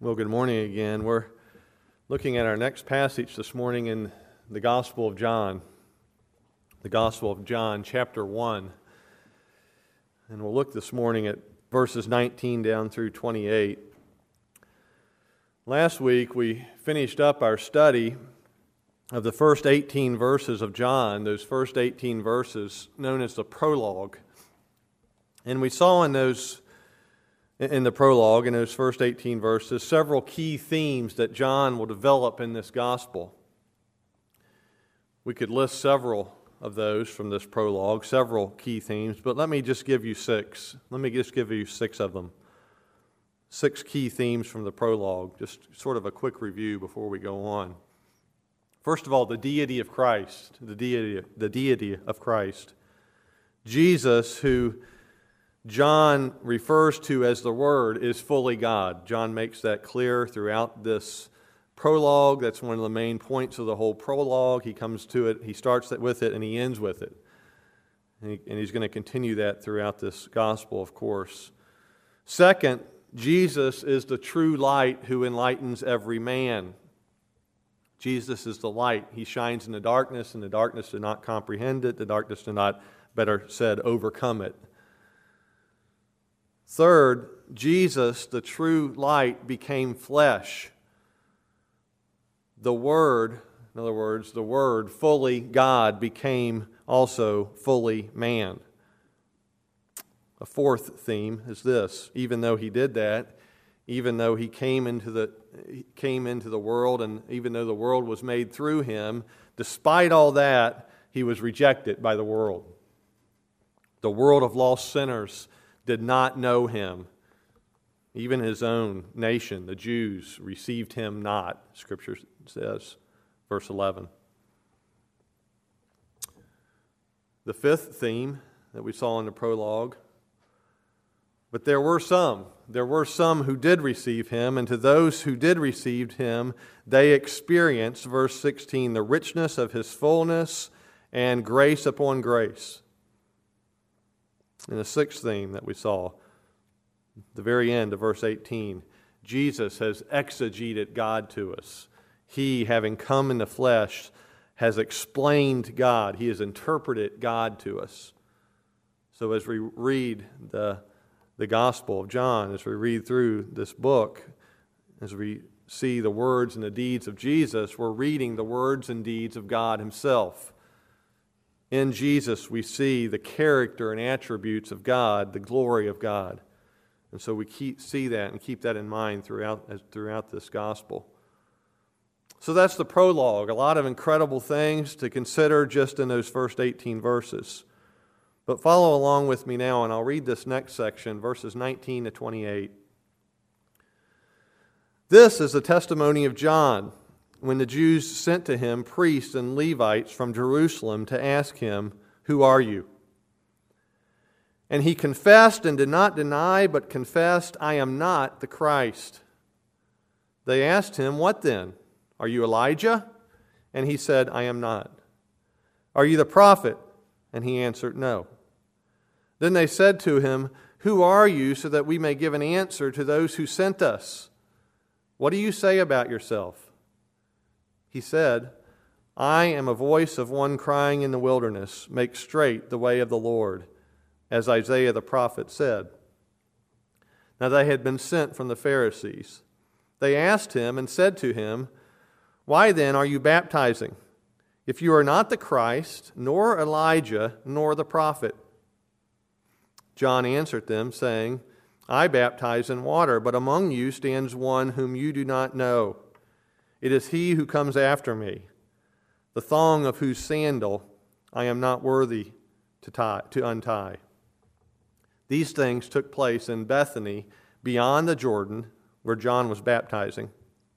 Well, good morning again. We're looking at our next passage this morning in the Gospel of John. The Gospel of John, chapter 1. And we'll look this morning at verses 19 down through 28. Last week we finished up our study of the first 18 verses of John, those first 18 verses known as the prologue. And we saw in the prologue, in those first 18 verses, several key themes that John will develop in this gospel. We could list several of those from this prologue, several key themes, but let me just give you six. Let me just give you six of them. Six key themes from the prologue, just sort of a quick review before we go on. First of all, the deity of Christ, the deity of Christ. Jesus, who John refers to as the Word, is fully God. John makes that clear throughout this prologue. That's one of the main points of the whole prologue. He comes to it, he starts with it, and he ends with it. And he's going to continue that throughout this gospel, of course. Second, Jesus is the true light who enlightens every man. Jesus is the light. He shines in the darkness, and the darkness did not comprehend it. The darkness did not, better said, overcome it. Third, Jesus, the true light, became flesh. The Word, in other words, the Word, fully God, became also fully man. A fourth theme is this: even though he did that, even though he came into the world, and even though the world was made through him, despite all that, he was rejected by the world. The world of lost sinners did not know him. Even his own nation, the Jews, received him not, Scripture says, verse 11. The fifth theme that we saw in the prologue: but there were some who did receive him, and to those who did receive him, they experienced, verse 16, the richness of his fullness and grace upon grace. And the sixth theme that we saw, the very end of verse 18, Jesus has exegeted God to us. He, having come in the flesh, has explained God. He has interpreted God to us. So as we read the Gospel of John, as we read through this book, as we see the words and the deeds of Jesus, we're reading the words and deeds of God Himself. In Jesus, we see the character and attributes of God, the glory of God. And so we see that and keep that in mind throughout this gospel. So that's the prologue. A lot of incredible things to consider just in those first 18 verses. But follow along with me now, and I'll read this next section, verses 19 to 28. This is the testimony of John, when the Jews sent to him priests and Levites from Jerusalem to ask him, "Who are you?" And he confessed and did not deny, but confessed, "I am not the Christ." They asked him, "What then? Are you Elijah?" And he said, "I am not." "Are you the prophet?" And he answered, "No." Then they said to him, "Who are you, so that we may give an answer to those who sent us? What do you say about yourself?" He said, "I am a voice of one crying in the wilderness, 'Make straight the way of the Lord,' as Isaiah the prophet said." Now they had been sent from the Pharisees. They asked him and said to him, "Why then are you baptizing, if you are not the Christ, nor Elijah, nor the prophet?" John answered them, saying, "I baptize in water, but among you stands one whom you do not know. It is he who comes after me, the thong of whose sandal I am not worthy to untie." These things took place in Bethany, beyond the Jordan, where John was baptizing.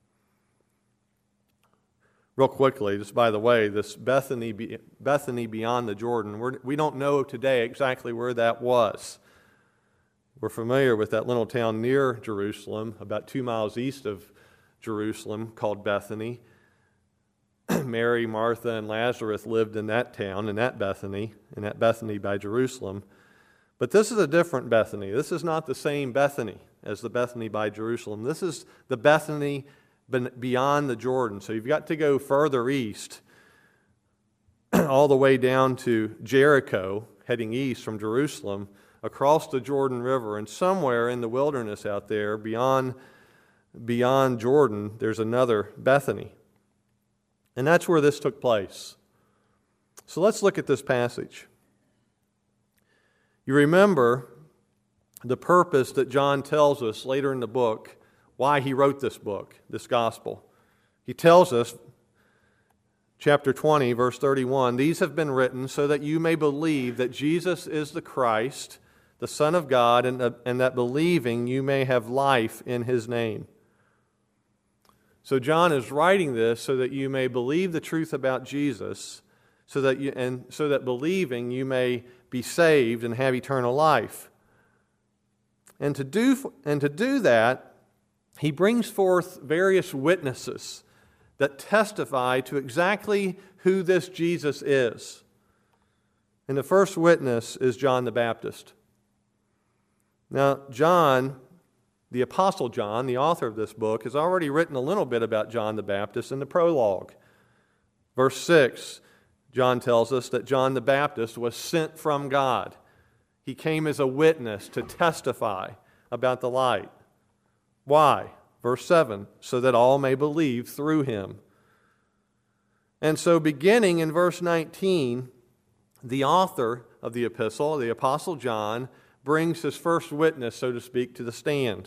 Real quickly, just by the way, this Bethany beyond the Jordan, we don't know today exactly where that was. We're familiar with that little town near Jerusalem, about 2 miles east of Jerusalem, called Bethany. Mary, Martha, and Lazarus lived in that town, in that Bethany by Jerusalem. But this is a different Bethany. This is not the same Bethany as the Bethany by Jerusalem. This is the Bethany beyond the Jordan. So you've got to go further east, all the way down to Jericho, heading east from Jerusalem, across the Jordan River, and somewhere in the wilderness out there, beyond Jordan, there's another Bethany. And that's where this took place. So let's look at this passage. You remember the purpose that John tells us later in the book, why he wrote this book, this gospel. He tells us, chapter 20, verse 31, "These have been written so that you may believe that Jesus is the Christ, the Son of God, and that believing you may have life in His name." So John is writing this so that you may believe the truth about Jesus, so that believing you may be saved and have eternal life. And to do that, he brings forth various witnesses that testify to exactly who this Jesus is. And the first witness is John the Baptist. Now, John, the Apostle John, the author of this book, has already written a little bit about John the Baptist in the prologue. Verse 6, John tells us that John the Baptist was sent from God. He came as a witness to testify about the light. Why? Verse 7, so that all may believe through him. And so beginning in verse 19, the author of the epistle, the Apostle John, brings his first witness, so to speak, to the stand.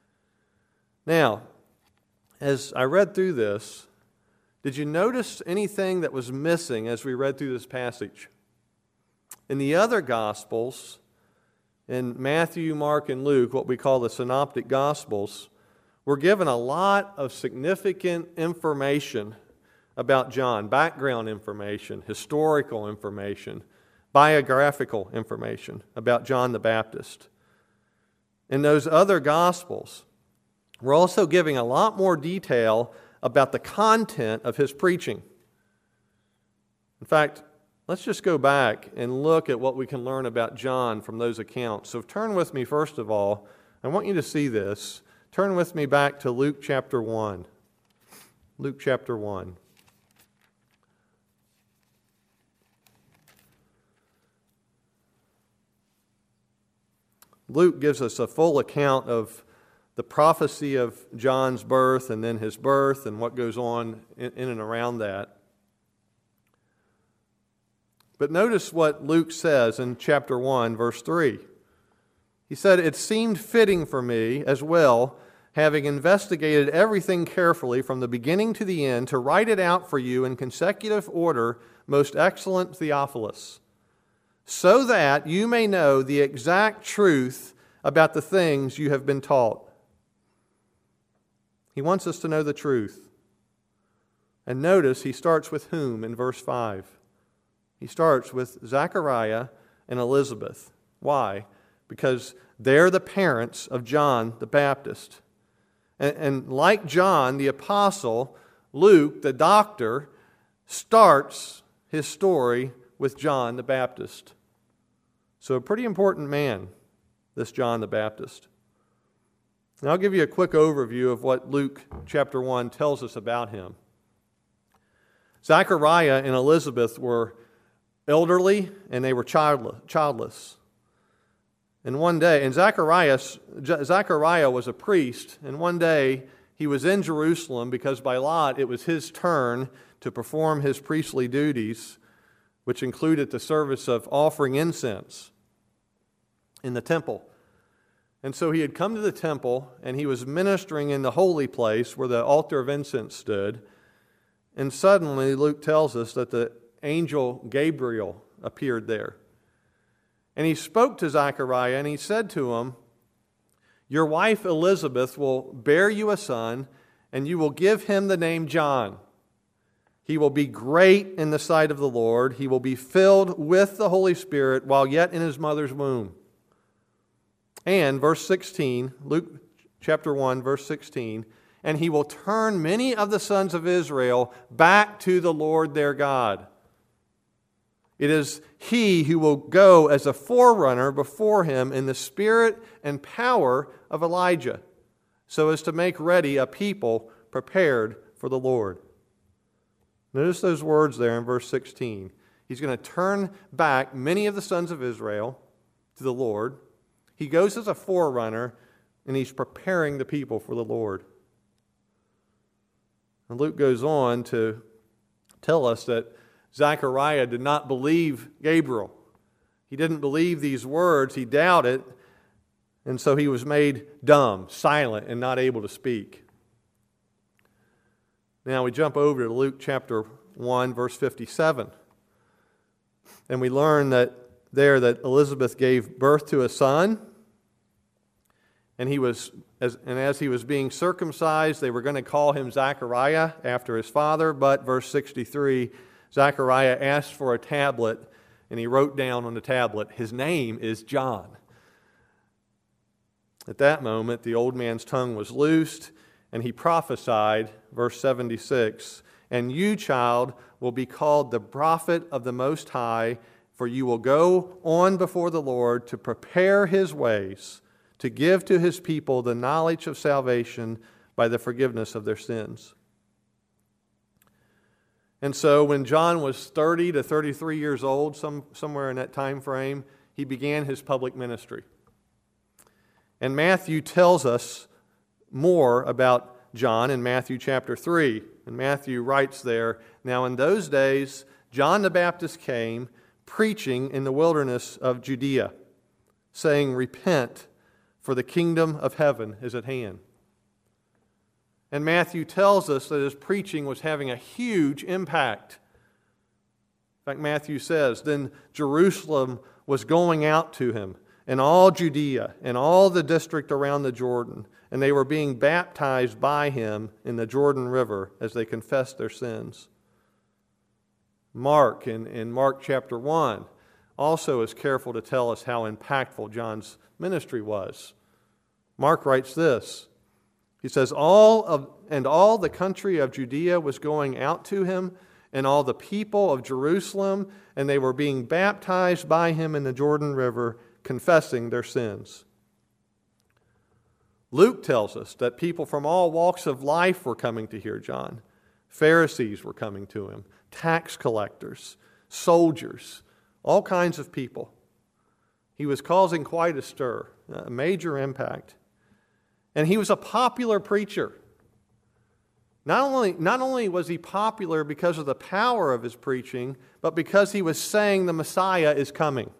Now, as I read through this, did you notice anything that was missing as we read through this passage? In the other Gospels, in Matthew, Mark, and Luke, what we call the Synoptic Gospels, we're given a lot of significant information about John, background information, historical information, biographical information about John the Baptist. In those other Gospels, we're also giving a lot more detail about the content of his preaching. In fact, let's just go back and look at what we can learn about John from those accounts. So turn with me, first of all. I want you to see this. Turn with me back to Luke chapter 1. Luke chapter 1. Luke gives us a full account of the prophecy of John's birth and then his birth and what goes on in and around that. But notice what Luke says in chapter 1, verse 3. He said, "It seemed fitting for me as well, having investigated everything carefully from the beginning to the end, to write it out for you in consecutive order, most excellent Theophilus, so that you may know the exact truth about the things you have been taught." He wants us to know the truth. And notice he starts with whom in verse 5. He starts with Zechariah and Elizabeth. Why? Because they're the parents of John the Baptist. And like John the apostle, Luke, the doctor, starts his story with John the Baptist. So a pretty important man, this John the Baptist. Now I'll give you a quick overview of what Luke chapter 1 tells us about him. Zechariah and Elizabeth were elderly and they were childless. And one day, and Zechariah was a priest, and one day he was in Jerusalem because by lot it was his turn to perform his priestly duties, which included the service of offering incense in the temple. And so he had come to the temple, and he was ministering in the holy place where the altar of incense stood. And suddenly, Luke tells us that the angel Gabriel appeared there. And he spoke to Zechariah, and he said to him, "Your wife Elizabeth will bear you a son, and you will give him the name John. He will be great in the sight of the Lord. He will be filled with the Holy Spirit while yet in his mother's womb." And verse 16, Luke chapter 1, verse 16, "And he will turn many of the sons of Israel back to the Lord their God." It is he who will go as a forerunner before him in the spirit and power of Elijah, so as to make ready a people prepared for the Lord. Notice those words there in verse 16. He's going to turn back many of the sons of Israel to the Lord. He goes as a forerunner, and he's preparing the people for the Lord. And Luke goes on to tell us that Zechariah did not believe Gabriel. He didn't believe these words. He doubted, and so he was made dumb, silent, and not able to speak. Now we jump over to Luke chapter 1, verse 57. And we learn that Elizabeth gave birth to a son, and as he was being circumcised, they were going to call him Zechariah after his father. But verse 63, Zechariah asked for a tablet, and he wrote down on the tablet, "His name is John." At that moment, the old man's tongue was loosed, and he prophesied, verse 76, "And you, child, will be called the prophet of the Most High, for you will go on before the Lord to prepare his ways, to give to his people the knowledge of salvation by the forgiveness of their sins." And so when John was 30 to 33 years old, somewhere in that time frame, he began his public ministry. And Matthew tells us more about John in Matthew chapter 3. And Matthew writes there, "Now in those days, John the Baptist came, preaching in the wilderness of Judea, saying, 'Repent, for the kingdom of heaven is at hand.'" And Matthew tells us that his preaching was having a huge impact. In fact, Matthew says, "Then Jerusalem was going out to him, and all Judea, and all the district around the Jordan, and they were being baptized by him in the Jordan River as they confessed their sins." Mark, in Mark chapter 1, also is careful to tell us how impactful John's ministry was. Mark writes this. He says, all the country of Judea was going out to him, and all the people of Jerusalem, and they were being baptized by him in the Jordan River, confessing their sins." Luke tells us that people from all walks of life were coming to hear John. Pharisees were coming to him, tax collectors, soldiers, all kinds of people. He was causing quite a stir, a major impact. And he was a popular preacher. Not only was he popular because of the power of his preaching, but because he was saying the Messiah is coming.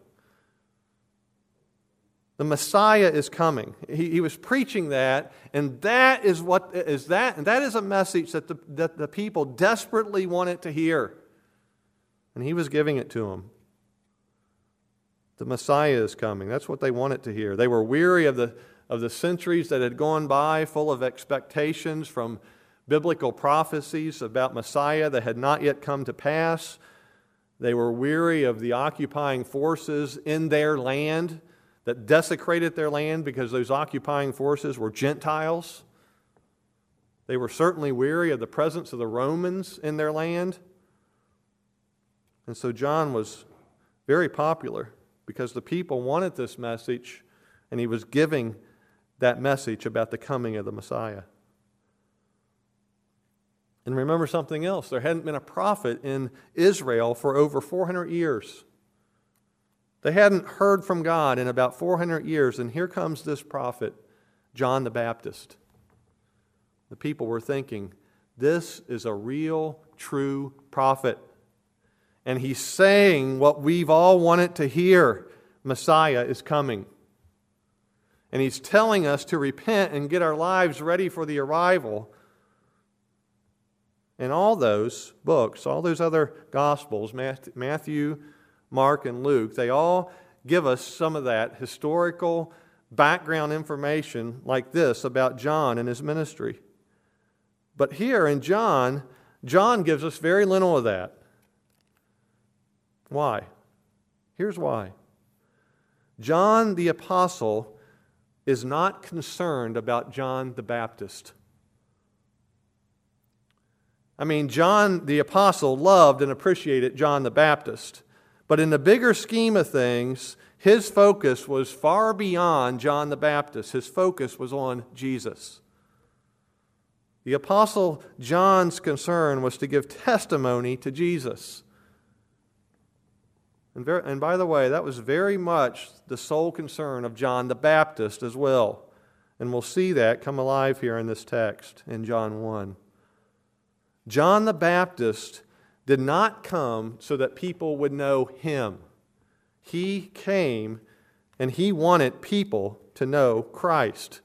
The Messiah is coming. He was preaching that, and that is a message that the people desperately wanted to hear. And he was giving it to them. The Messiah is coming. That's what they wanted to hear. They were weary of the centuries that had gone by, full of expectations from biblical prophecies about Messiah that had not yet come to pass. They were weary of the occupying forces in their land that desecrated their land because those occupying forces were Gentiles. They were certainly weary of the presence of the Romans in their land. And so John was very popular because the people wanted this message, and he was giving that message about the coming of the Messiah. And remember something else. There hadn't been a prophet in Israel for over 400 years. They hadn't heard from God in about 400 years, and here comes this prophet, John the Baptist. The people were thinking, this is a real, true prophet. And he's saying what we've all wanted to hear. Messiah is coming. And he's telling us to repent and get our lives ready for the arrival. And all those books, all those other Gospels, Matthew, Mark, and Luke, they all give us some of that historical background information like this about John and his ministry. But here in John gives us very little of that. Why? Here's why. John the Apostle is not concerned about John the Baptist. I mean, John the Apostle loved and appreciated John the Baptist, But in the bigger scheme of things, his focus was far beyond John the Baptist. His focus was on Jesus. The Apostle John's concern was to give testimony to Jesus. And by the way, that was very much the sole concern of John the Baptist as well. And we'll see that come alive here in this text in John 1. John the Baptist did not come so that people would know him. He came and he wanted people to know Christ.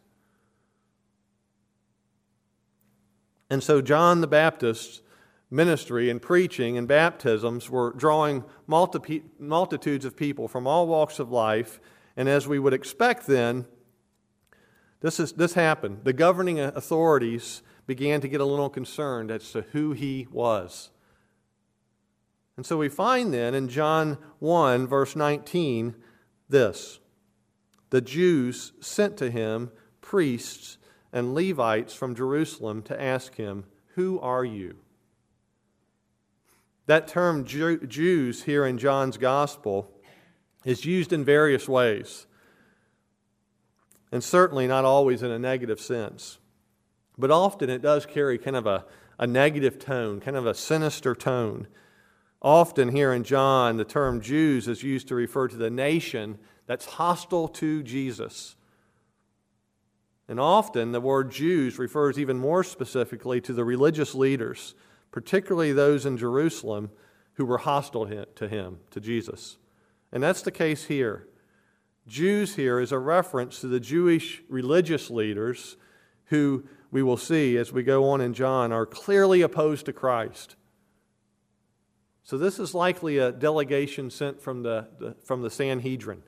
And so John the Baptist's ministry and preaching and baptisms were drawing multitudes of people from all walks of life. And as we would expect then, this happened. The governing authorities began to get a little concerned as to who he was. And so we find then in John 1, verse 19, this: the Jews sent to him priests and Levites from Jerusalem to ask him, "Who are you?" That term Jews here in John's Gospel is used in various ways, and certainly not always in a negative sense. But often it does carry kind of a negative tone, kind of a sinister tone. Often here in John, the term Jews is used to refer to the nation that's hostile to Jesus. And often the word Jews refers even more specifically to the religious leaders, particularly those in Jerusalem who were hostile to him, to Jesus. And that's the case here. Jews here is a reference to the Jewish religious leaders who, we will see as we go on in John, are clearly opposed to Christ. So this is likely a delegation sent from the Sanhedrin.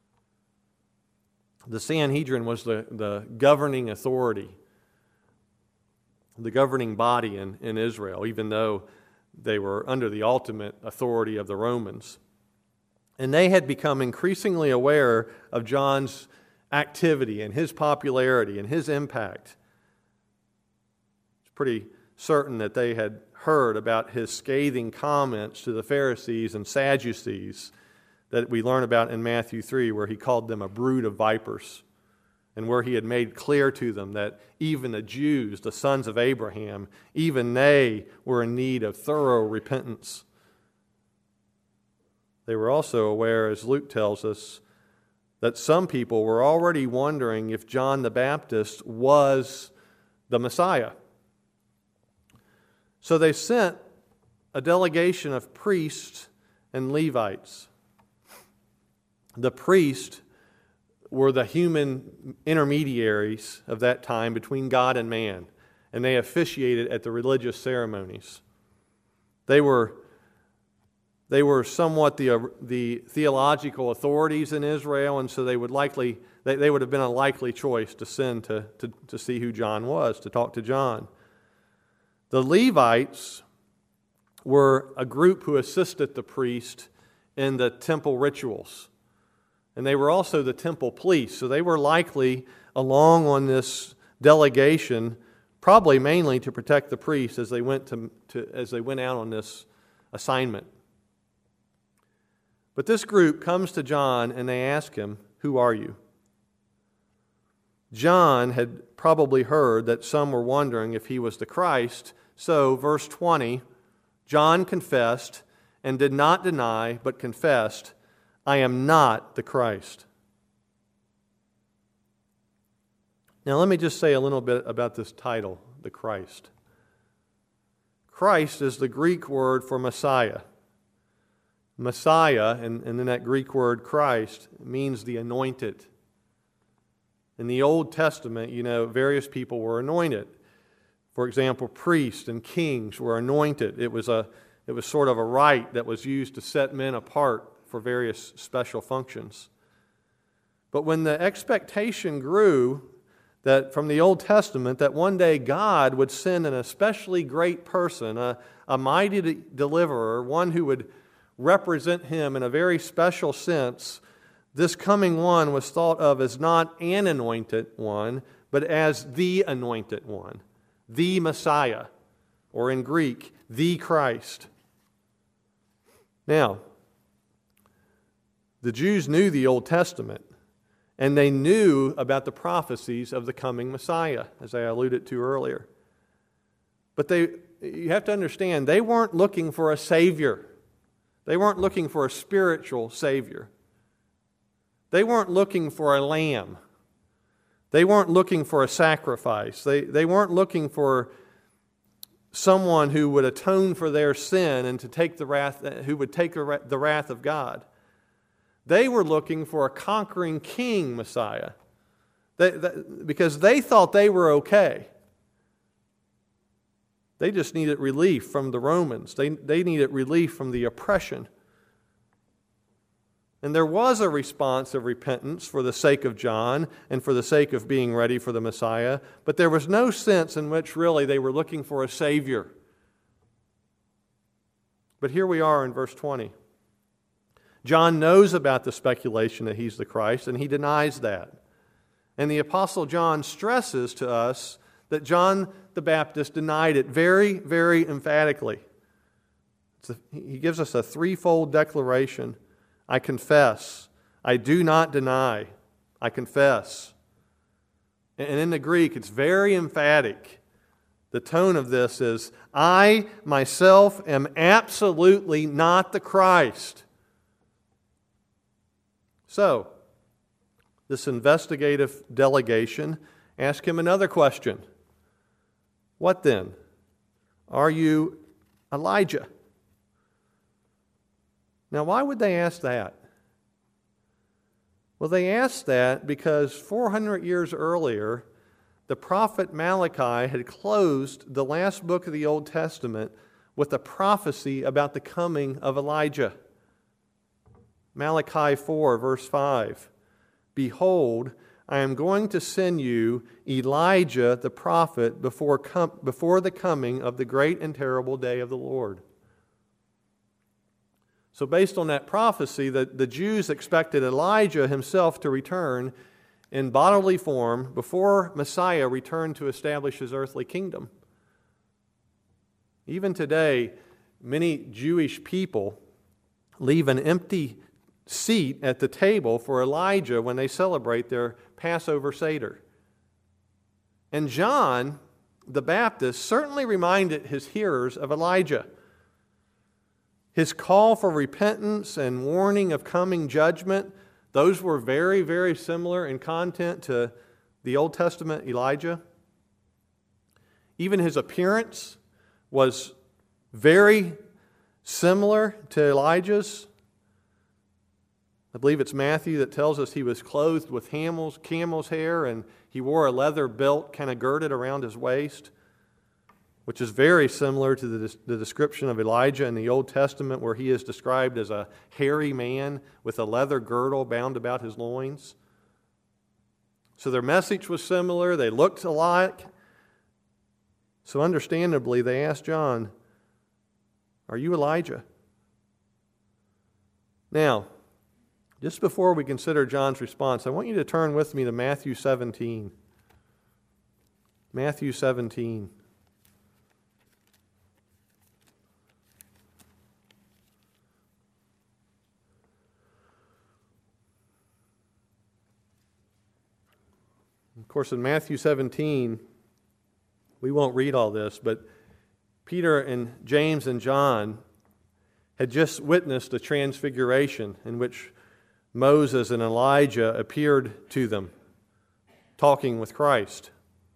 The Sanhedrin was the governing authority, the governing body in Israel, even though they were under the ultimate authority of the Romans. And they had become increasingly aware of John's activity and his popularity and his impact. It's pretty certain that they had heard about his scathing comments to the Pharisees and Sadducees that we learn about in Matthew 3, where he called them a brood of vipers, and where he had made clear to them that even the Jews, the sons of Abraham, even they were in need of thorough repentance. They were also aware, as Luke tells us, that some people were already wondering if John the Baptist was the Messiah. So they sent a delegation of priests and Levites. The priests were the human intermediaries of that time between God and man, and they officiated at the religious ceremonies. They were somewhat the theological authorities in Israel, and so they would have been a likely choice to send to see who John was, to talk to John. The Levites were a group who assisted the priest in the temple rituals. And they were also the temple police, so they were likely along on this delegation, probably mainly to protect the priests as they went out on this assignment. But this group comes to John and they ask him, "Who are you?" John had probably heard that some were wondering if he was the Christ, so verse 20, John confessed and did not deny, but confessed, "I am not the Christ." Now let me just say a little bit about this title, the Christ. Christ is the Greek word for Messiah. Messiah, and then that Greek word Christ, means the anointed. In the Old Testament, various people were anointed. For example, priests and kings were anointed. It was sort of a rite that was used to set men apart for various special functions. But when the expectation grew that from the Old Testament that one day God would send an especially great person, a mighty deliverer, one who would represent him in a very special sense, this coming one was thought of as not an anointed one, but as the anointed one, the Messiah, or in Greek, the Christ. Now, The Jews knew the Old Testament, and they knew about the prophecies of the coming Messiah, as I alluded to earlier. But you have to understand, they weren't looking for a Savior. They weren't looking for a spiritual Savior. They weren't looking for a lamb. They weren't looking for a sacrifice. They weren't looking for someone who would atone for their sin and to take the wrath, who would take the wrath of God. They were looking for a conquering king Messiah because they thought they were okay. They just needed relief from the Romans. They needed relief from the oppression. And there was a response of repentance for the sake of John and for the sake of being ready for the Messiah, but there was no sense in which really they were looking for a Savior. But here we are in verse 20. John knows about the speculation that he's the Christ, and he denies that. And the Apostle John stresses to us that John the Baptist denied it very, very emphatically. He gives us a threefold declaration. I confess. I do not deny. I confess. And in the Greek, it's very emphatic. The tone of this is, I myself am absolutely not the Christ. So, this investigative delegation asked him another question. What then? Are you Elijah? Now, why would they ask that? Well, they asked that because 400 years earlier, the prophet Malachi had closed the last book of the Old Testament with a prophecy about the coming of Elijah. Malachi 4, verse 5. Behold, I am going to send you Elijah the prophet before the coming of the great and terrible day of the Lord. So based on that prophecy, the Jews expected Elijah himself to return in bodily form before Messiah returned to establish his earthly kingdom. Even today, many Jewish people leave an empty seat at the table for Elijah when they celebrate their Passover Seder. And John the Baptist certainly reminded his hearers of Elijah. His call for repentance and warning of coming judgment, those were very, very similar in content to the Old Testament Elijah. Even his appearance was very similar to Elijah's. I believe it's Matthew that tells us he was clothed with camel's hair, and he wore a leather belt kind of girded around his waist, which is very similar to the description of Elijah in the Old Testament, where he is described as a hairy man with a leather girdle bound about his loins. So their message was similar. They looked alike. So understandably, they asked John, "Are you Elijah?" Now, just before we consider John's response, I want you to turn with me to Matthew 17. Matthew 17. Of course, in Matthew 17, we won't read all this, but Peter and James and John had just witnessed a transfiguration in which Moses and Elijah appeared to them, talking with Christ.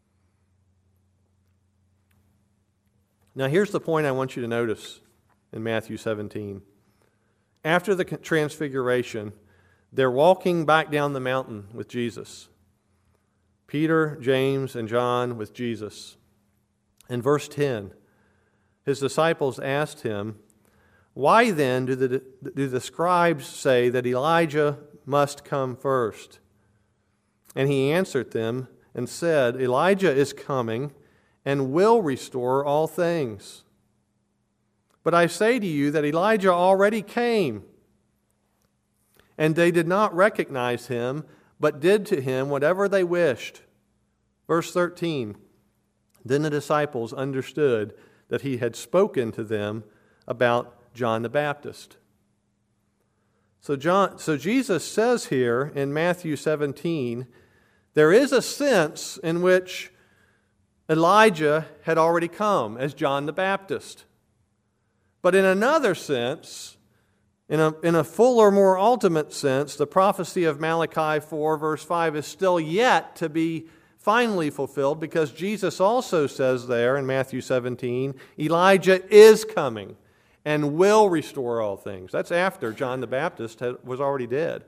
Now, here's the point I want you to notice in Matthew 17. After the transfiguration, they're walking back down the mountain with Jesus. Peter, James, and John with Jesus. In verse 10, his disciples asked him, "Why then do the scribes say that Elijah must come first?" And he answered them and said, "Elijah is coming and will restore all things. But I say to you that Elijah already came, and they did not recognize him, but did to him whatever they wished." Verse 13, then the disciples understood that he had spoken to them about John the Baptist. So Jesus says here in Matthew 17, there is a sense in which Elijah had already come as John the Baptist. But in another sense, in a fuller, more ultimate sense, the prophecy of Malachi 4, verse 5 is still yet to be finally fulfilled, because Jesus also says there in Matthew 17, Elijah is coming and will restore all things. That's after John the Baptist was already dead.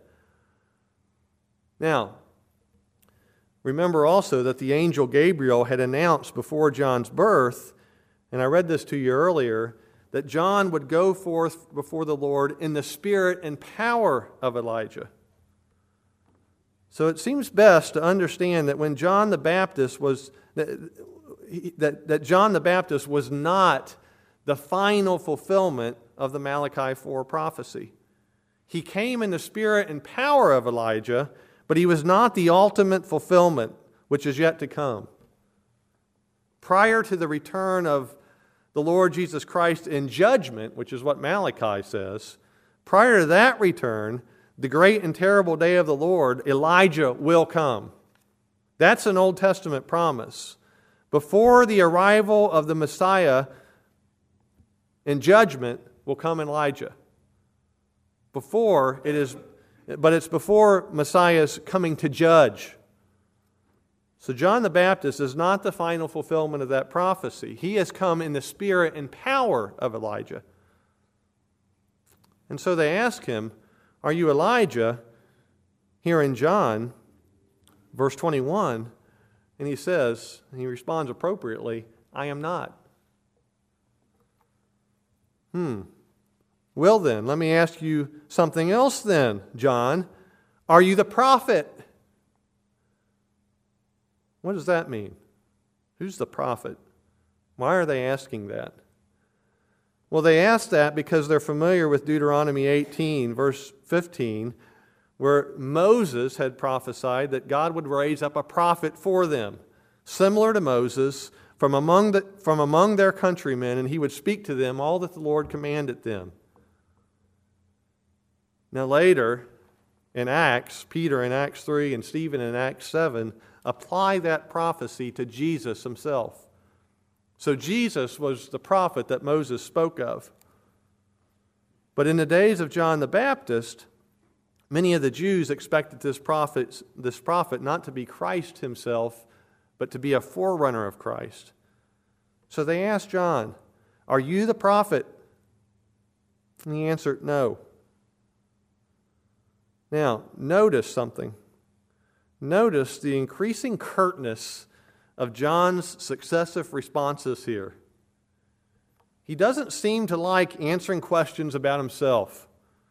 Now, remember also that the angel Gabriel had announced before John's birth, and I read this to you earlier, that John would go forth before the Lord in the spirit and power of Elijah. So it seems best to understand that when John the Baptist was that John the Baptist was not the final fulfillment of the Malachi 4 prophecy. He came in the spirit and power of Elijah, but he was not the ultimate fulfillment, which is yet to come. Prior to the return of the Lord Jesus Christ in judgment, which is what Malachi says, prior to that return, the great and terrible day of the Lord, Elijah will come. That's an Old Testament promise. Before the arrival of the Messiah in judgment will come Elijah. But it's before Messiah's coming to judge. So John the Baptist is not the final fulfillment of that prophecy. He has come in the spirit and power of Elijah. And so they ask him, "Are you Elijah?" Here in John, verse 21, and he responds appropriately, "I am not." Well then, let me ask you something else then, John. Are you the prophet? What does that mean? Who's the prophet? Why are they asking that? Well, they ask that because they're familiar with Deuteronomy 18, verse 15, where Moses had prophesied that God would raise up a prophet for them, similar to Moses, from among their countrymen, and he would speak to them all that the Lord commanded them. Now later, in Acts, Peter in Acts 3 and Stephen in Acts 7 apply that prophecy to Jesus himself. So Jesus was the prophet that Moses spoke of. But in the days of John the Baptist, many of the Jews expected this prophet not to be Christ himself, but to be a forerunner of Christ. So they asked John, "Are you the prophet?" And he answered, "No." Now, notice something. Notice the increasing curtness of John's successive responses here. He doesn't seem to like answering questions about himself.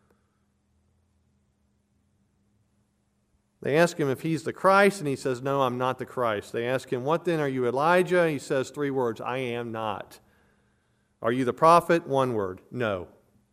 They ask him if he's the Christ, and he says, "No, I'm not the Christ." They ask him, "What then? Are you Elijah?" He says 3 words, "I am not." "Are you the prophet?" 1 word, "No."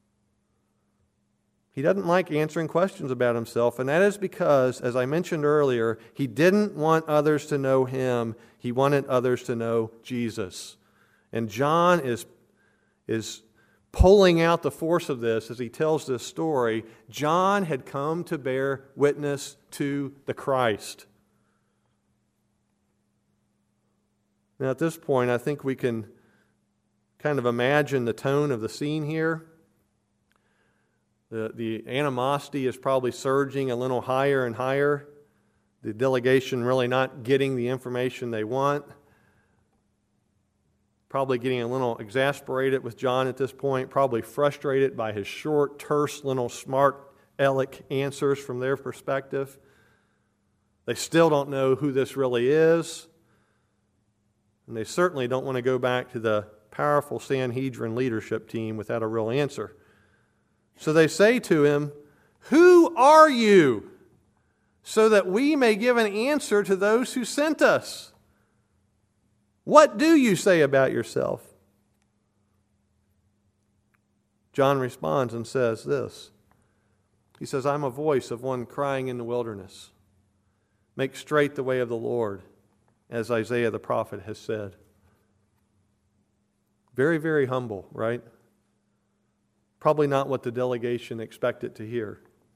He doesn't like answering questions about himself, and that is because, as I mentioned earlier, he didn't want others to know him. He wanted others to know Jesus. And John is pulling out the force of this as he tells this story. John had come to bear witness to the Christ. Now, at this point, I think we can kind of imagine the tone of the scene here. The animosity is probably surging a little higher and higher. The delegation really not getting the information they want. Probably getting a little exasperated with John at this point. Probably frustrated by his short, terse, little smart aleck answers from their perspective. They still don't know who this really is. And they certainly don't want to go back to the powerful Sanhedrin leadership team without a real answer. So they say to him, "Who are you? So that we may give an answer to those who sent us. What do you say about yourself?" John responds and says this. He says, "I'm a voice of one crying in the wilderness. Make straight the way of the Lord, as Isaiah the prophet has said." Very, very humble, right? Probably not what the delegation expected to hear.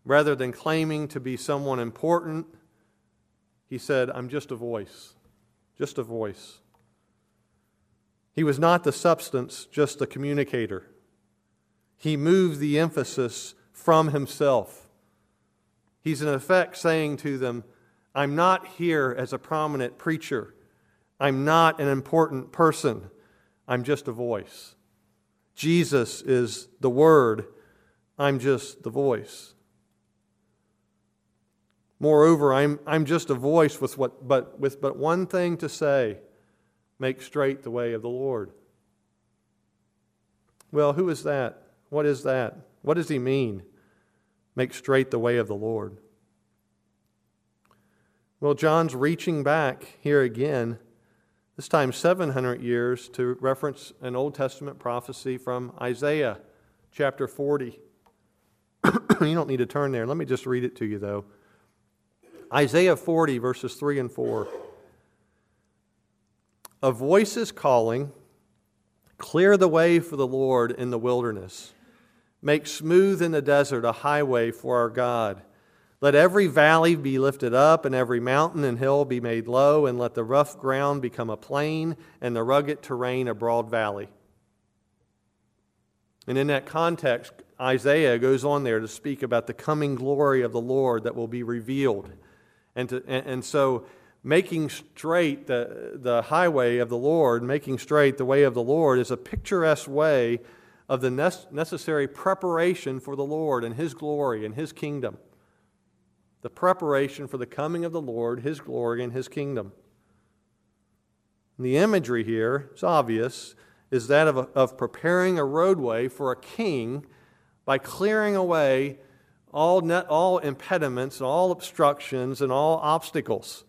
Rather than claiming to be someone important, he said, I'm just a voice. Just a voice. He was not the substance, just the communicator. He moved the emphasis from himself. He's in effect saying to them, I'm not here as a prominent preacher. I'm not an important person. I'm just a voice. Jesus is the Word. I'm just the voice. Moreover, I'm just a voice with but one thing to say: make straight the way of the Lord. Well, who is that? What is that? What does he mean? Make straight the way of the Lord. Well, John's reaching back here again, this time 700 years, to reference an Old Testament prophecy from Isaiah chapter 40. You don't need to turn there. Let me just read it to you, though. Isaiah 40, verses 3 and 4. A voice is calling, clear the way for the Lord in the wilderness. Make smooth in the desert a highway for our God. Let every valley be lifted up, and every mountain and hill be made low, and let the rough ground become a plain, and the rugged terrain a broad valley. And in that context, Isaiah goes on there to speak about the coming glory of the Lord that will be revealed. And so making straight the highway of the Lord, making straight the way of the Lord, is a picturesque way of the necessary preparation for the Lord and His glory and His kingdom. The preparation for the coming of the Lord, His glory, and His kingdom. And the imagery here, it's obvious, is that of preparing a roadway for a king by clearing away all impediments, all obstructions, and all obstacles.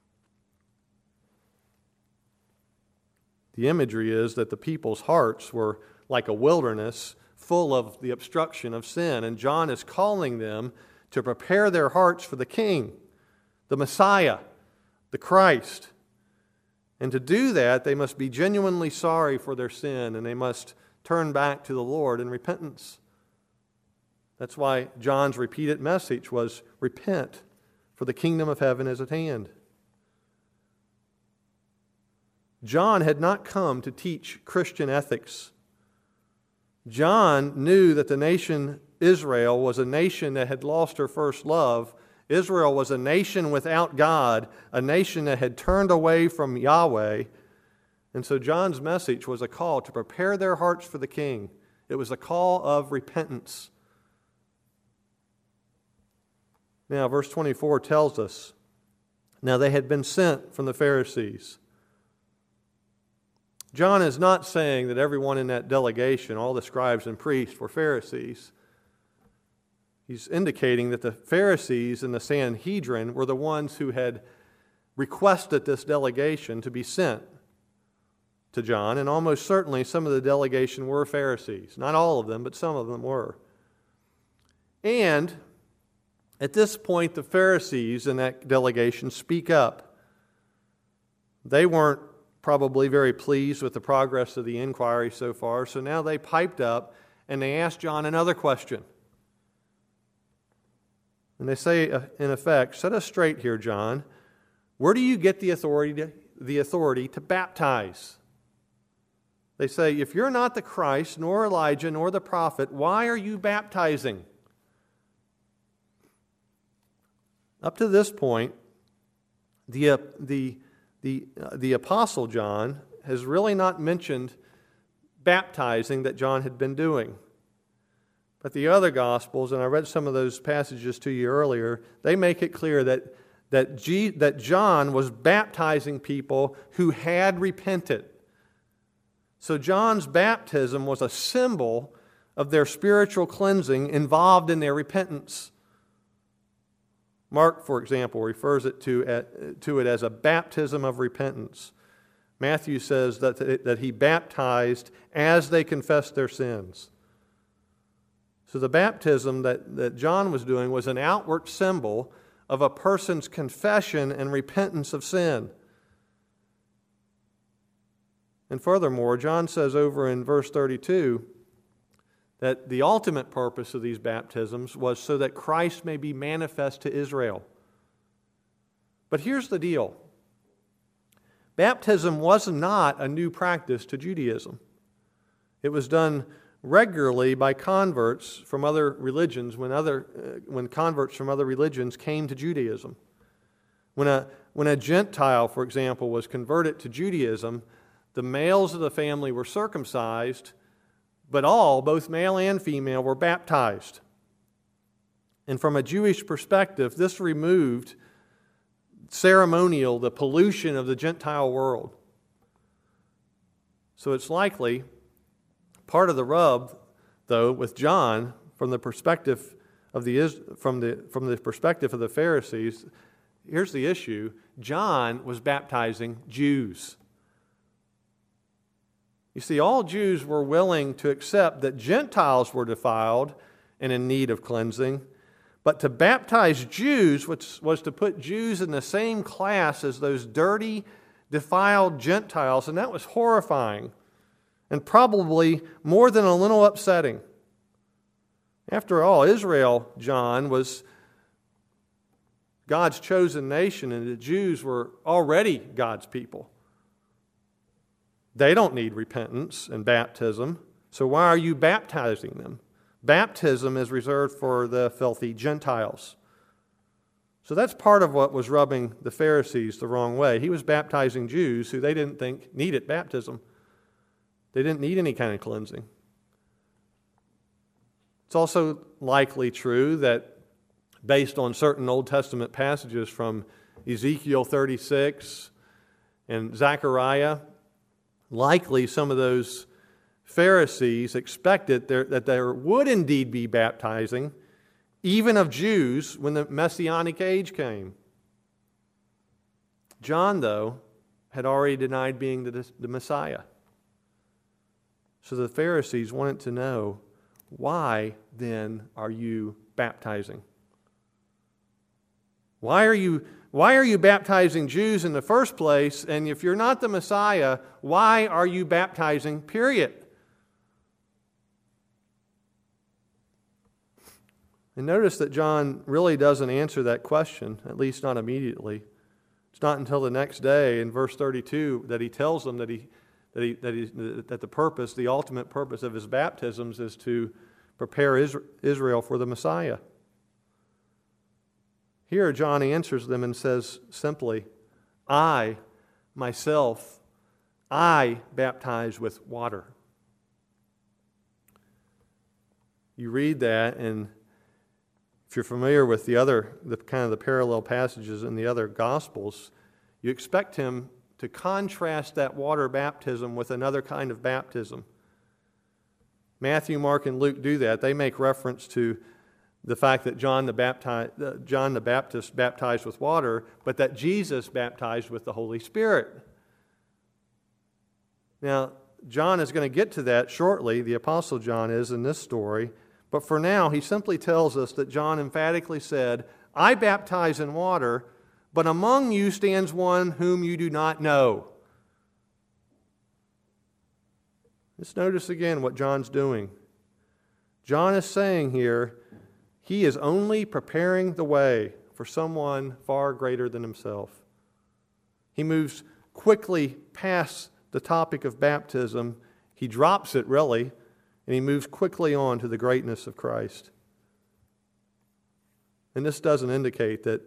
The imagery is that the people's hearts were like a wilderness full of the obstruction of sin, and John is calling them to prepare their hearts for the King, the Messiah, the Christ. And to do that, they must be genuinely sorry for their sin, and they must turn back to the Lord in repentance. That's why John's repeated message was, repent, for the kingdom of heaven is at hand. John had not come to teach Christian ethics. John knew that the nation Israel was a nation that had lost her first love. Israel was a nation without God, a nation that had turned away from Yahweh. And so John's message was a call to prepare their hearts for the King. It was a call of repentance. Now, verse 24 tells us, now they had been sent from the Pharisees. John is not saying that everyone in that delegation, all the scribes and priests, were Pharisees. He's indicating that the Pharisees and the Sanhedrin were the ones who had requested this delegation to be sent to John, and almost certainly some of the delegation were Pharisees. Not all of them, but some of them were. And at this point, the Pharisees in that delegation speak up. They weren't probably very pleased with the progress of the inquiry so far, so now they piped up and they asked John another question. And they say, in effect, set us straight here, John. Where do you get the authority to baptize? They say, if you're not the Christ, nor Elijah, nor the prophet, why are you baptizing? Up to this point, the Apostle John has really not mentioned baptizing that John had been doing. But the other Gospels, and I read some of those passages to you earlier, they make it clear that John was baptizing people who had repented. So John's baptism was a symbol of their spiritual cleansing involved in their repentance. Mark, for example, refers to it as a baptism of repentance. Matthew says that he baptized as they confessed their sins. So the baptism that John was doing was an outward symbol of a person's confession and repentance of sin. And furthermore, John says over in verse 32 that the ultimate purpose of these baptisms was so that Christ may be manifest to Israel. But here's the deal. Baptism was not a new practice to Judaism. It was done regularly by converts from other religions when converts from other religions came to Judaism. When a Gentile, for example, was converted to Judaism, the males of the family were circumcised, but all, both male and female, were baptized. And from a Jewish perspective, this removed the pollution of the Gentile world. So it's likely part of the rub, though, with John, from the perspective of the perspective of the Pharisees. Here's the issue: John was baptizing Jews. You see, all Jews were willing to accept that Gentiles were defiled and in need of cleansing, but to baptize Jews was to put Jews in the same class as those dirty, defiled Gentiles, and that was horrifying and probably more than a little upsetting. After all, Israel, John, was God's chosen nation, and the Jews were already God's people. They don't need repentance and baptism, so why are you baptizing them? Baptism is reserved for the filthy Gentiles. So that's part of what was rubbing the Pharisees the wrong way. He was baptizing Jews who they didn't think needed baptism. They didn't need any kind of cleansing. It's also likely true that based on certain Old Testament passages from Ezekiel 36 and Zechariah, likely some of those Pharisees expected that there would indeed be baptizing, even of Jews, when the Messianic age came. John, though, had already denied being the Messiah. So the Pharisees wanted to know, why then are you baptizing? Why are you baptizing Jews in the first place? And if you're not the Messiah, why are you baptizing, period? And notice that John really doesn't answer that question, at least not immediately. It's not until the next day in verse 32 that he tells them that the purpose, the ultimate purpose of his baptisms is to prepare Israel for the Messiah. Here, John answers them and says simply, I baptize with water. You read that, and if you're familiar with the parallel passages in the other Gospels, you expect him to contrast that water baptism with another kind of baptism. Matthew, Mark, and Luke do that. They make reference to the fact that John the Baptist baptized with water, but that Jesus baptized with the Holy Spirit. Now, John is going to get to that shortly, the Apostle John is in this story, but for now he simply tells us that John emphatically said, I baptize in water, but among you stands one whom you do not know. Let's notice again what John's doing. John is saying here, he is only preparing the way for someone far greater than himself. He moves quickly past the topic of baptism. He drops it, really, and he moves quickly on to the greatness of Christ. And this doesn't indicate that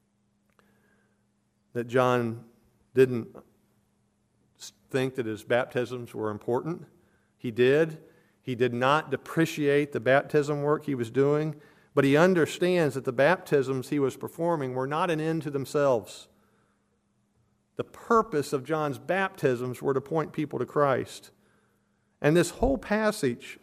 John didn't think that his baptisms were important. He did. He did not depreciate the baptism work he was doing. But he understands that the baptisms he was performing were not an end to themselves. The purpose of John's baptisms were to point people to Christ. And this whole passage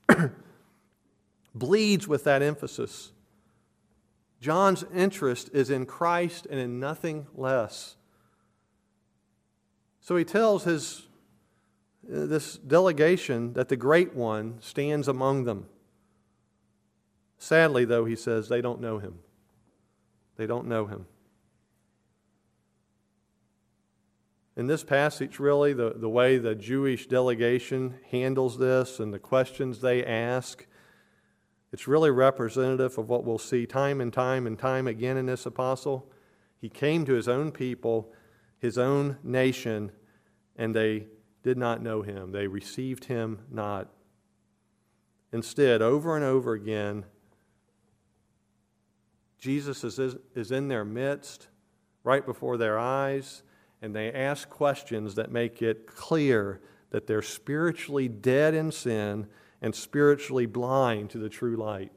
bleeds with that emphasis. John's interest is in Christ and in nothing less. So he tells this delegation that the Great One stands among them. Sadly, though, he says, they don't know him. They don't know him. In this passage, really, the way the Jewish delegation handles this and the questions they ask, it's really representative of what we'll see time and time and time again in this apostle. He came to his own people, his own nation, and they did not know him. They received him not. Instead, over and over again, Jesus is in their midst, right before their eyes, and they ask questions that make it clear that they're spiritually dead in sin and spiritually blind to the true light.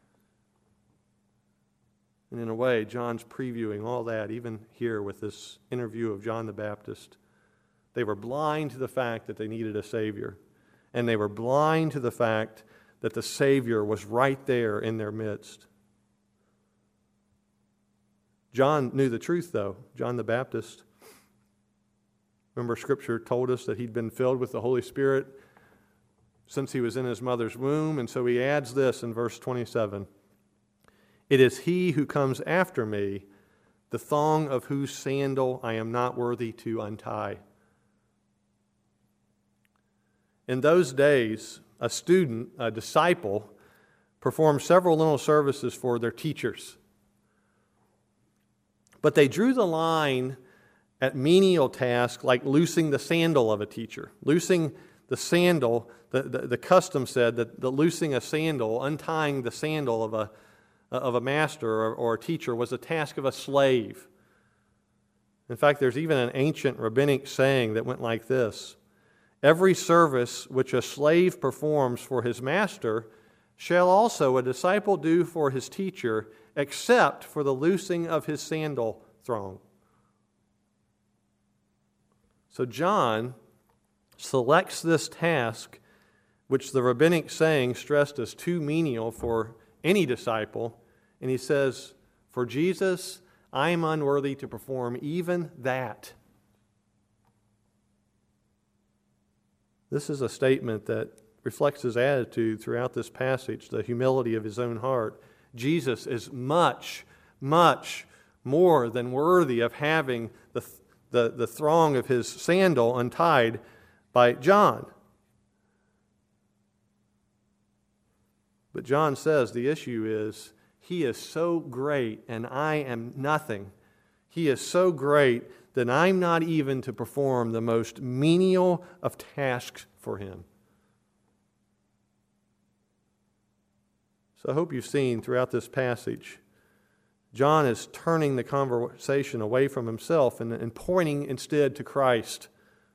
And in a way, John's previewing all that, even here with this interview of John the Baptist. They were blind to the fact that they needed a Savior, and they were blind to the fact that the Savior was right there in their midst. John knew the truth, though, John the Baptist. Remember, Scripture told us that he'd been filled with the Holy Spirit since he was in his mother's womb, and so he adds this in verse 27. It is he who comes after me, the thong of whose sandal I am not worthy to untie. In those days, a student, a disciple, performed several little services for their teachers. But they drew the line at menial tasks like loosing the sandal of a teacher. Loosing the sandal, the custom said that the loosing a sandal, untying the sandal of a master or a teacher was a task of a slave. In fact, there's even an ancient rabbinic saying that went like this: every service which a slave performs for his master shall also a disciple do for his teacher, except for the loosing of his sandal thong. So John selects this task, which the rabbinic saying stressed as too menial for any disciple, and he says, for Jesus, I am unworthy to perform even that. This is a statement that reflects his attitude throughout this passage, the humility of his own heart. Jesus is much, much more than worthy of having the thong of his sandal untied by John. But John says the issue is, he is so great and I am nothing. He is so great that I'm not even to perform the most menial of tasks for him. So I hope you've seen throughout this passage, John is turning the conversation away from himself and pointing instead to Christ.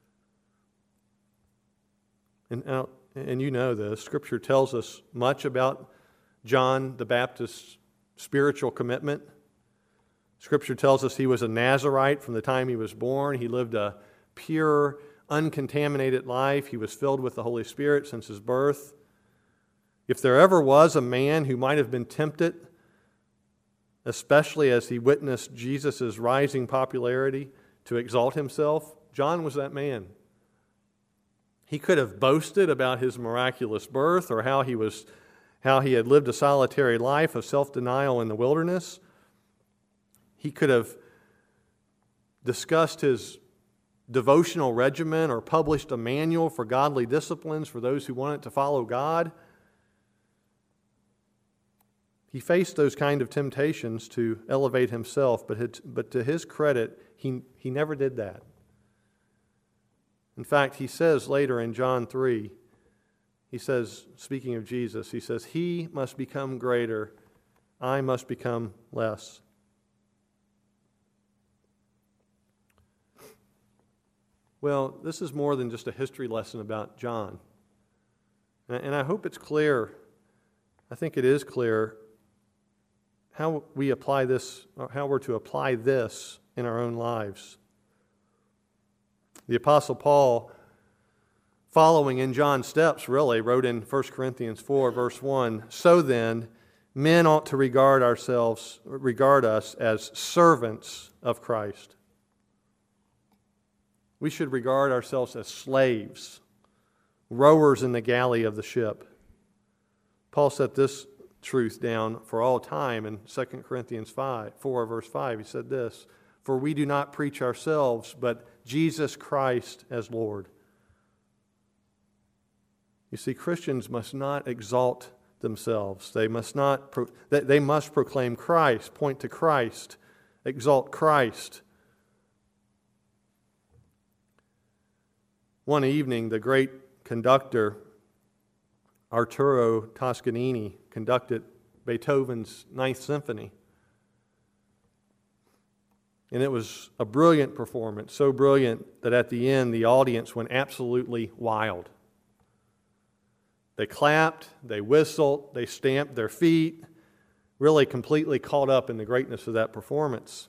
And you know this, Scripture tells us much about John the Baptist's spiritual commitment. Scripture tells us he was a Nazirite from the time he was born. He lived a pure, uncontaminated life. He was filled with the Holy Spirit since his birth. If there ever was a man who might have been tempted, especially as he witnessed Jesus' rising popularity, to exalt himself, John was that man. He could have boasted about his miraculous birth or how he had lived a solitary life of self-denial in the wilderness. He could have discussed his devotional regimen or published a manual for godly disciplines for those who wanted to follow God. He faced those kind of temptations to elevate himself, but to his credit, he never did that. In fact, he says later in John 3, he says, speaking of Jesus, he says, he must become greater, I must become less. Well, this is more than just a history lesson about John. And I hope it's clear, I think it is clear, how we apply this, or how we're to apply this in our own lives. The Apostle Paul, following in John's steps, really, wrote in 1 Corinthians 4, verse 1, so then, men ought to regard us as servants of Christ. We should regard ourselves as slaves, rowers in the galley of the ship. Paul set this truth down for all time in 2 Corinthians 4, verse 5. He said this, for we do not preach ourselves, but Jesus Christ as Lord. You see, Christians must not exalt themselves. They must proclaim Christ, point to Christ, exalt Christ. One evening, the great conductor Arturo Toscanini conducted Beethoven's Ninth Symphony. And it was a brilliant performance, so brilliant that at the end the audience went absolutely wild. They clapped, they whistled, they stamped their feet, really completely caught up in the greatness of that performance.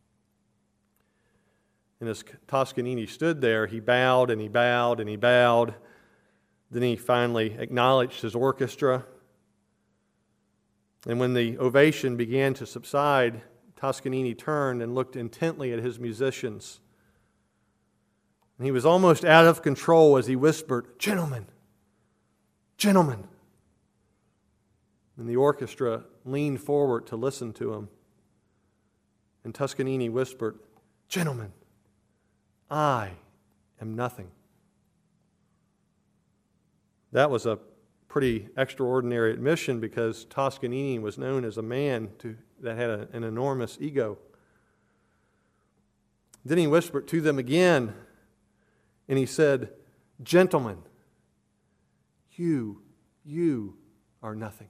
And as Toscanini stood there, he bowed and he bowed and he bowed. Then he finally acknowledged his orchestra. And when the ovation began to subside, Toscanini turned and looked intently at his musicians. And he was almost out of control as he whispered, "Gentlemen, gentlemen." And the orchestra leaned forward to listen to him. And Toscanini whispered, "Gentlemen, I am nothing." That was a pretty extraordinary admission because Toscanini was known as a man that had an enormous ego. Then he whispered to them again, and he said, "Gentlemen, you are nothing."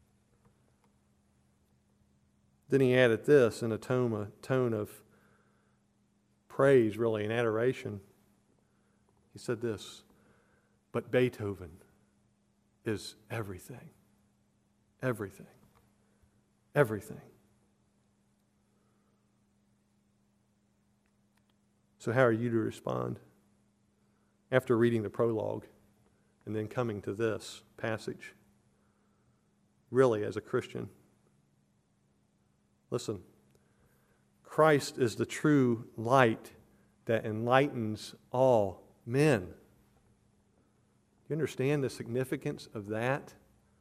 Then he added this in a tone of praise, really, and adoration. He said this, "But Beethoven is everything, everything, everything." So how are you to respond after reading the prologue and then coming to this passage? Really, as a Christian, listen. Christ is the true light that enlightens all men. Do you understand the significance of that?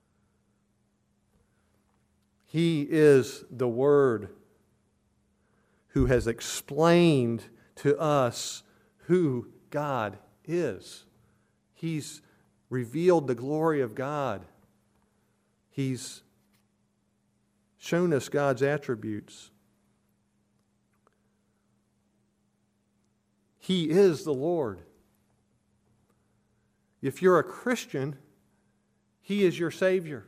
He is the Word who has explained to us who God is. He's revealed the glory of God. He's shown us God's attributes. He is the Lord. If you're a Christian, He is your Savior.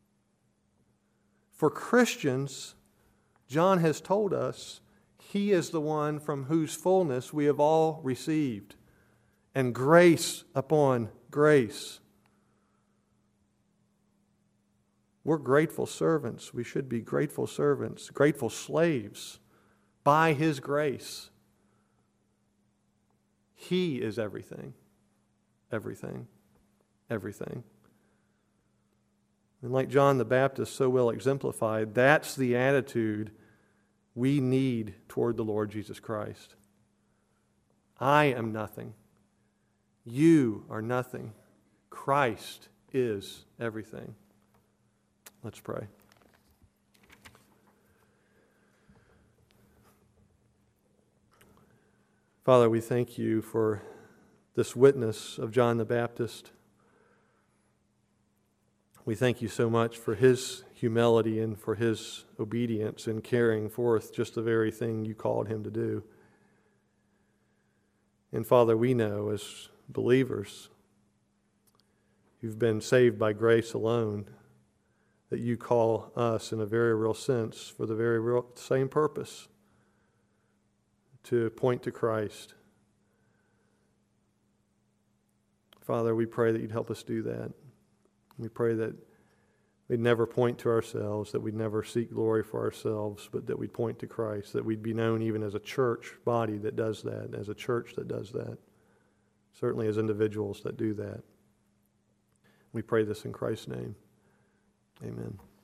For Christians, John has told us, He is the one from whose fullness we have all received, and grace upon grace. We're grateful servants. We should be grateful servants, grateful slaves by His grace. He is everything, everything, everything. And like John the Baptist so well exemplified, that's the attitude we need toward the Lord Jesus Christ. I am nothing. You are nothing. Christ is everything. Let's pray. Father, we thank You for this witness of John the Baptist. We thank You so much for his humility and for his obedience in carrying forth just the very thing You called him to do. And Father, we know as believers who've been saved by grace alone that You call us in a very real sense for the very real same purpose, to point to Christ. Father, we pray that You'd help us do that. We pray that we'd never point to ourselves, that we'd never seek glory for ourselves, but that we'd point to Christ, that we'd be known even as a church body that does that, as a church that does that, certainly as individuals that do that. We pray this in Christ's name. Amen.